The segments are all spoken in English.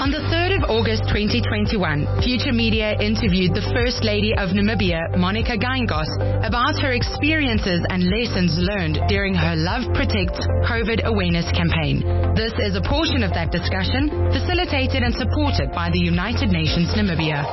On the 3rd of August 2021, Future Media interviewed the First Lady of Namibia, Monica Geingoss, about her experiences and lessons learned during her Love Protects COVID awareness campaign. This is a portion of that discussion, facilitated and supported by the United Nations Namibia.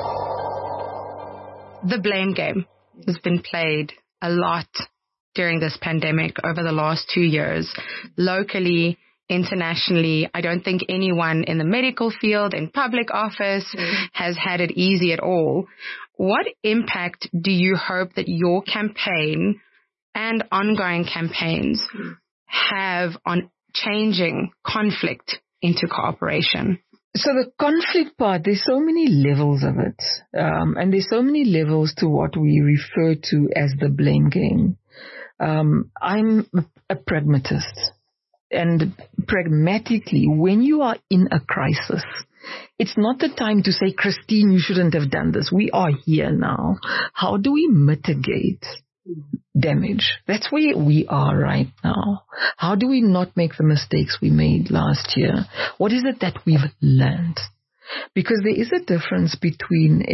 The blame game has been played a lot during this pandemic over the last 2 years, locally, internationally. I don't think anyone in the medical field, in public office, has had it easy at all. What impact do you hope that your campaign and ongoing campaigns have on changing conflict into cooperation? So the conflict part, there's so many levels of it. And there's so many levels to what we refer to as the blame game. I'm a pragmatist. And pragmatically, when you are in a crisis, it's not the time to say, Christine, you shouldn't have done this. We are here now. How do we mitigate damage? That's where we are right now. How do we not make the mistakes we made last year? What is it that we've learned? Because there is a difference between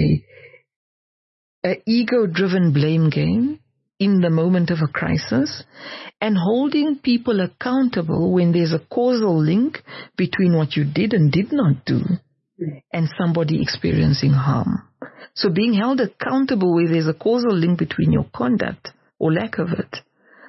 a ego-driven blame game in the moment of a crisis and holding people accountable when there's a causal link between what you did and did not do and somebody experiencing harm. So being held accountable where there's a causal link between your conduct or lack of it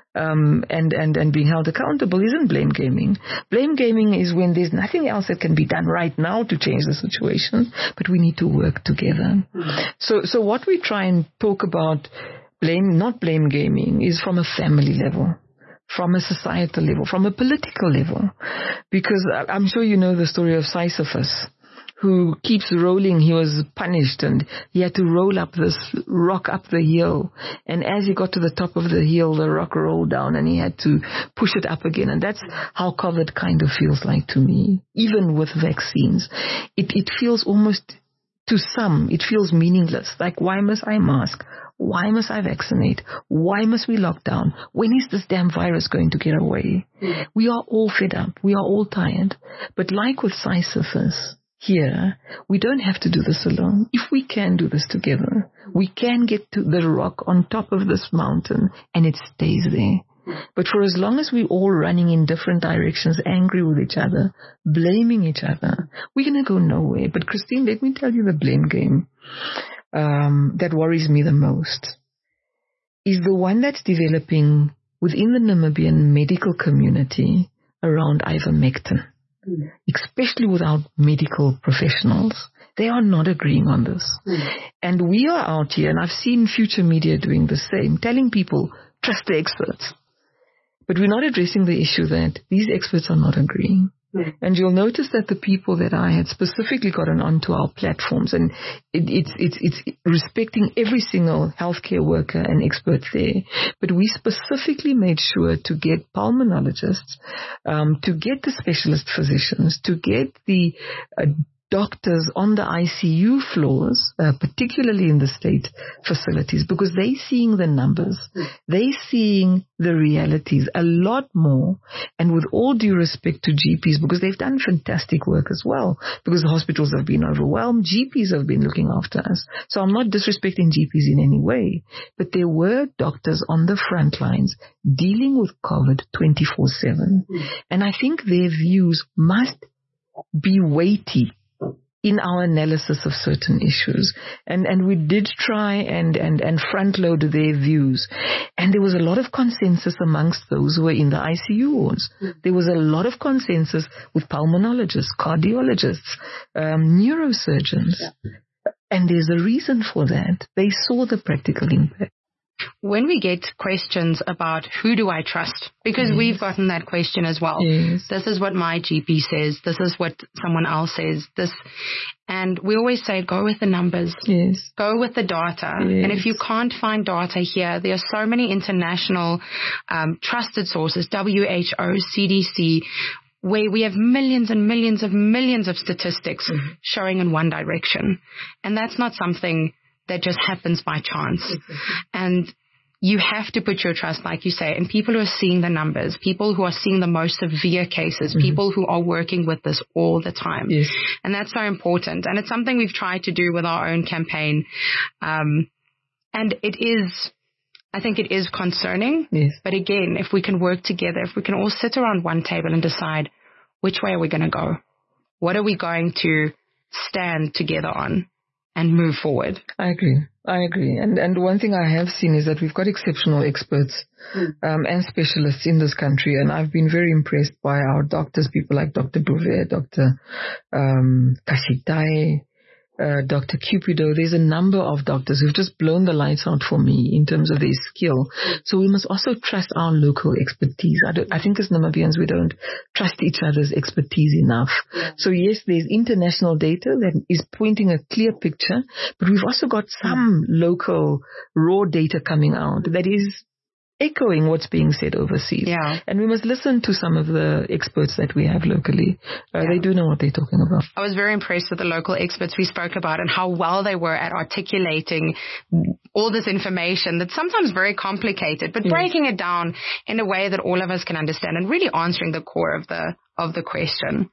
and being held accountable isn't blame gaming. Blame gaming is when there's nothing else that can be done right now to change the situation, but we need to work together. So what we try and talk about not blame gaming is from a family level, from a societal level, from a political level. Because I'm sure you know the story of Sisyphus, who keeps rolling. He was punished and he had to roll up this rock up the hill. And as he got to the top of the hill, the rock rolled down and he had to push it up again. And that's how COVID kind of feels like to me, even with vaccines. It feels almost, to some, it feels meaningless. Like, why must I mask? Why must I vaccinate? Why must we lock down? When is this damn virus going to get away? We are all fed up. We are all tired. But like with Sisyphus here, we don't have to do this alone. If we can do this together, we can get to the rock on top of this mountain and it stays there. But for as long as we're all running in different directions, angry with each other, blaming each other, we're going to go nowhere. But Christine, let me tell you the blame game that worries me the most is the one that's developing within the Namibian medical community around ivermectin, especially with our medical professionals. They are not agreeing on this. And we are out here, and I've seen Future Media doing the same, telling people, trust the experts. But we're not addressing the issue that these experts are not agreeing. And you'll notice that the people that I had specifically gotten onto our platforms, and it's respecting every single healthcare worker and expert there, but we specifically made sure to get pulmonologists, to get the specialist physicians, to get the doctors on the ICU floors, particularly in the state facilities, because they're seeing the numbers, they're seeing the realities a lot more, and with all due respect to GPs, because they've done fantastic work as well, because the hospitals have been overwhelmed, GPs have been looking after us. So I'm not disrespecting GPs in any way, but there were doctors on the front lines dealing with COVID 24/7. And I think their views must be weighty in our analysis of certain issues. And we did try and front load their views. And there was a lot of consensus amongst those who were in the ICU wards. There was a lot of consensus with pulmonologists, cardiologists, neurosurgeons. And there's a reason for that. They saw the practical impact. When we get questions about who do I trust, because we've gotten that question as well. This is what my GP says. This is what someone else says. And we always say, go with the numbers. Go with the data. And if you can't find data here, there are so many international trusted sources, WHO, CDC, where we have millions and millions of statistics showing in one direction. And that's not something that just happens by chance. And you have to put your trust, like you say, in people who are seeing the numbers, people who are seeing the most severe cases, people who are working with this all the time. Yes. And that's so important. And it's something we've tried to do with our own campaign. And I think it is concerning. Yes. But again, if we can work together, if we can all sit around one table and decide which way are we going to go? What are we going to stand together on and move forward? I agree. And one thing I have seen is that we've got exceptional experts and specialists in this country. And I've been very impressed by our doctors, people like Dr. Bouvet, Dr. Kashitai, Dr. Cupido. There's a number of doctors who've just blown the lights out for me in terms of their skill. So we must also trust our local expertise. I think as Namibians, we don't trust each other's expertise enough. Yeah. So yes, there's international data that is pointing a clear picture, but we've also got some local raw data coming out that is echoing what's being said overseas. Yeah. And we must listen to some of the experts that we have locally. They do know what they're talking about. I was very impressed with the local experts we spoke about and how well they were at articulating all this information that's sometimes very complicated, but breaking it down in a way that all of us can understand and really answering the core of the question.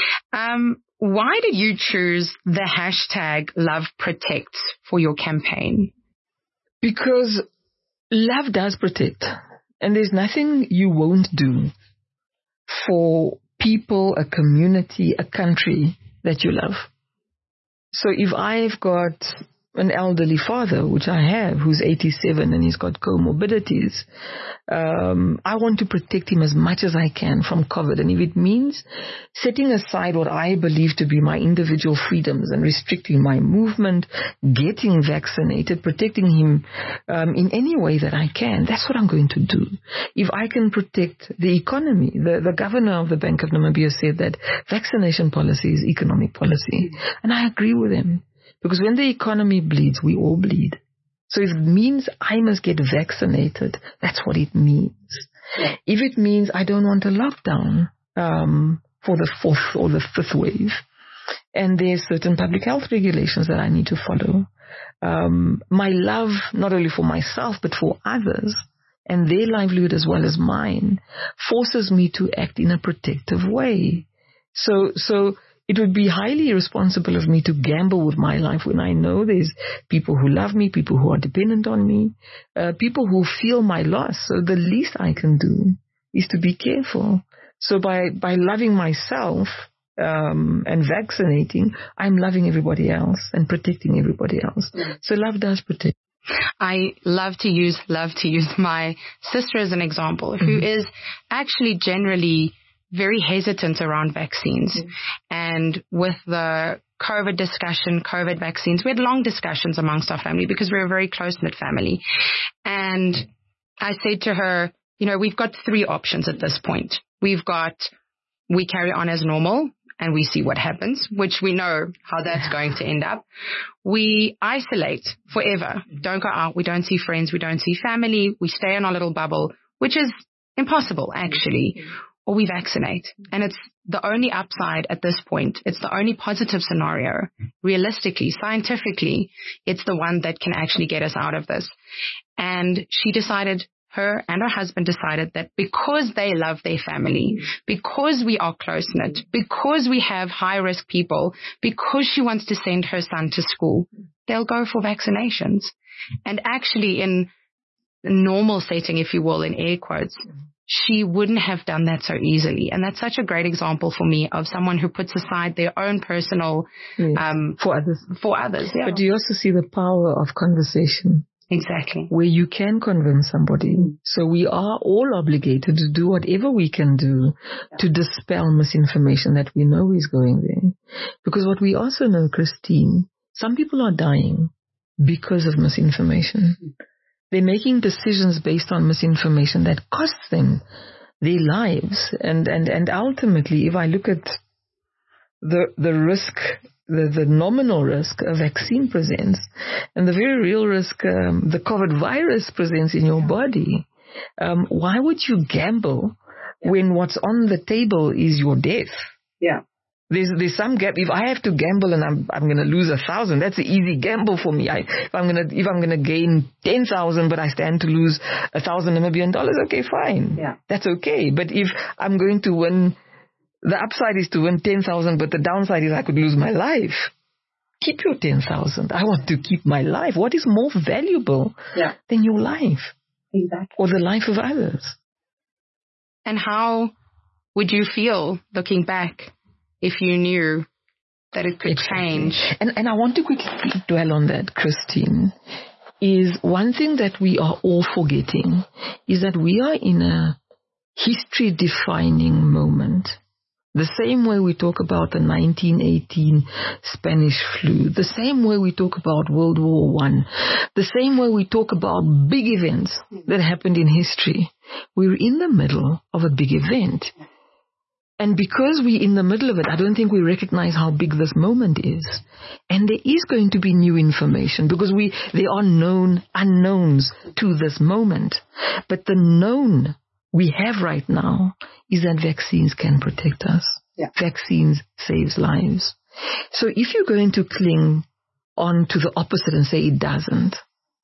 Why did you choose the hashtag #LoveProtects for your campaign? Because love does protect, and there's nothing you won't do for people, a community, a country that you love. So if I've got an elderly father, which I have, who's 87 and he's got comorbidities, I want to protect him as much as I can from COVID. And if it means setting aside what I believe to be my individual freedoms and restricting my movement, getting vaccinated, protecting him in any way that I can, that's what I'm going to do. If I can protect the economy, the governor of the Bank of Namibia said that vaccination policy is economic policy. And I agree with him. Because when the economy bleeds, we all bleed. So if it means I must get vaccinated, that's what it means. Yeah. If it means I don't want a lockdown for the 4th or the 5th wave, and there's certain public health regulations that I need to follow, my love, not only for myself, but for others, and their livelihood as well as mine, forces me to act in a protective way. So it would be highly irresponsible of me to gamble with my life when I know there's people who love me, people who are dependent on me, people who feel my loss. So the least I can do is to be careful. So by loving myself and vaccinating, I'm loving everybody else and protecting everybody else. So love does protect. I love to use my sister as an example, who is actually generally very hesitant around vaccines. And with the COVID vaccines, we had long discussions amongst our family because we're a very close-knit family. And I said to her, we've got 3 options at this point. We carry on as normal and we see what happens, which we know how that's going to end up. We isolate forever, don't go out, we don't see friends, we don't see family, we stay in our little bubble, which is impossible actually. Or we vaccinate. And it's the only upside at this point. It's the only positive scenario. Realistically, scientifically, it's the one that can actually get us out of this. And her and her husband decided that because they love their family, because we are close-knit, because we have high-risk people, because she wants to send her son to school, they'll go for vaccinations. And actually in a normal setting, if you will, in air quotes, she wouldn't have done that so easily. And that's such a great example for me of someone who puts aside their own personal for others. Yeah. But do you also see the power of conversation? Exactly. Where you can convince somebody. So we are all obligated to do whatever we can do to dispel misinformation that we know is going there. Because what we also know, Christine, some people are dying because of misinformation. They're making decisions based on misinformation that costs them their lives. And ultimately, if I look at the risk, the nominal risk a vaccine presents, and the very real risk the COVID virus presents in your body, why would you gamble when what's on the table is your death? Yeah. There's some gap. If I have to gamble and I'm going to lose 1,000, that's an easy gamble for me. If I'm going to gain 10,000, but I stand to lose 1,000 Namibian dollars, okay, fine. Yeah. That's okay. But if I'm going to win, the upside is to win 10,000, but the downside is I could lose my life. Keep your 10,000. I want to keep my life. What is more valuable than your life? Exactly. Or the life of others? And how would you feel looking back if you knew that it could change? And I want to quickly dwell on that, Christine, is one thing that we are all forgetting is that we are in a history-defining moment. The same way we talk about the 1918 Spanish flu, the same way we talk about World War I, the same way we talk about big events that happened in history. We're in the middle of a big event. And because we're in the middle of it, I don't think we recognize how big this moment is. And there is going to be new information because there are known unknowns to this moment. But the known we have right now is that vaccines can protect us. Yeah. Vaccines saves lives. So if you're going to cling on to the opposite and say it doesn't,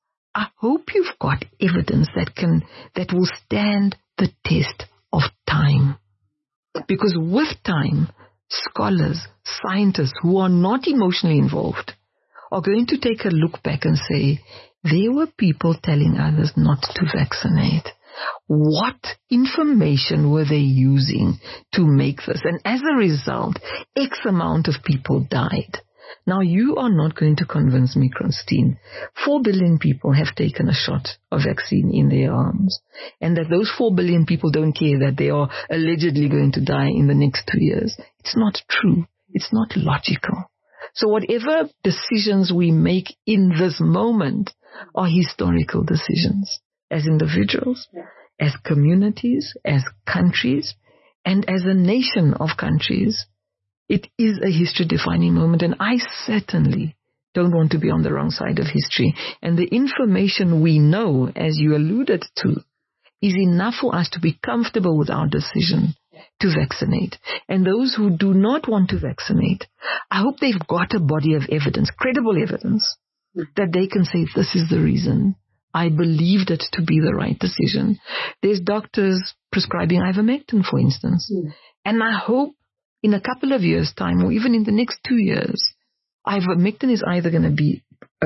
I hope you've got evidence that will stand the test of time. Because with time, scholars, scientists who are not emotionally involved are going to take a look back and say, there were people telling others not to vaccinate. What information were they using to make this? And as a result, X amount of people died. Now, you are not going to convince me, Christine. 4 billion people have taken a shot of vaccine in their arms. And that those 4 billion people don't care that they are allegedly going to die in the next 2 years. It's not true. It's not logical. So whatever decisions we make in this moment are historical decisions. As individuals, as communities, as countries, and as a nation of countries. It is a history-defining moment, and I certainly don't want to be on the wrong side of history. And the information we know, as you alluded to, is enough for us to be comfortable with our decision to vaccinate. And those who do not want to vaccinate, I hope they've got a body of evidence, credible evidence, that they can say, this is the reason. I believed it to be the right decision. There's doctors prescribing ivermectin, for instance. And I hope in a couple of years' time, or even in the next 2 years, ivermectin is either going to be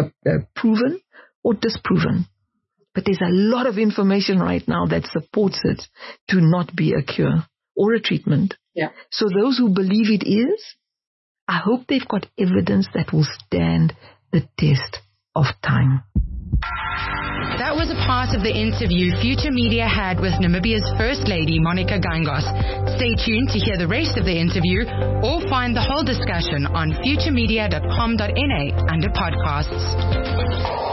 proven or disproven. But there's a lot of information right now that supports it to not be a cure or a treatment. Yeah. So those who believe it is, I hope they've got evidence that will stand the test of time. That was a part of the interview Future Media had with Namibia's First Lady, Monica Gangos. Stay tuned to hear the rest of the interview or find the whole discussion on futuremedia.com.na under podcasts.